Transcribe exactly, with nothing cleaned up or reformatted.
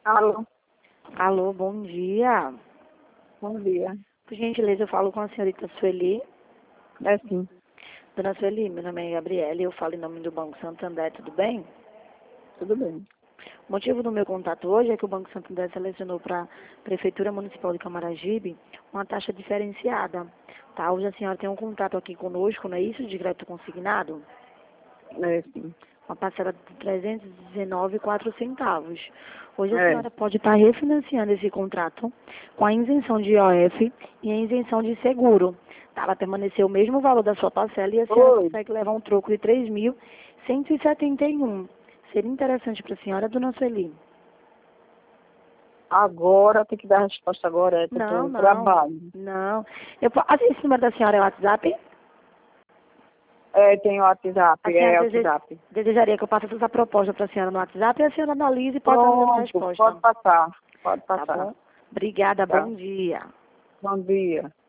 Alô, Alô, bom dia. bom dia. Por gentileza, eu falo com a senhorita Sueli. É sim, Dona Sueli, meu nome é Gabriela e eu falo em nome do Banco Santander, tudo bem? tudo bem. O motivo do meu contato hoje é que o Banco Santander selecionou para a Prefeitura Municipal de Camaragibe uma taxa diferenciada. Tá? Hoje a senhora tem um contrato aqui conosco, não é isso? De crédito consignado? É sim. Uma parcela de trezentos e dezenove reais e quatro centavos. Hoje a É. senhora pode estar refinanciando esse contrato com a isenção de I O F e a isenção de seguro. Tá? Vai permanecer o mesmo valor da sua parcela e a senhora Oi. consegue levar um troco de três mil cento e setenta e um. Seria interessante para a senhora, dona Sueli? Agora tem que dar a resposta agora, é que eu tô Não, no não, trabalho. não. Eu, po- assim, esse número da senhora é o WhatsApp? É, tem o WhatsApp, A é senhora o dese- WhatsApp. desejaria que eu passasse essa proposta para a senhora no WhatsApp e a senhora analise e pode estar me dando a Pronto, resposta. pode passar. Pode Tá passar. bom? Obrigada, Tá. bom dia. Bom dia.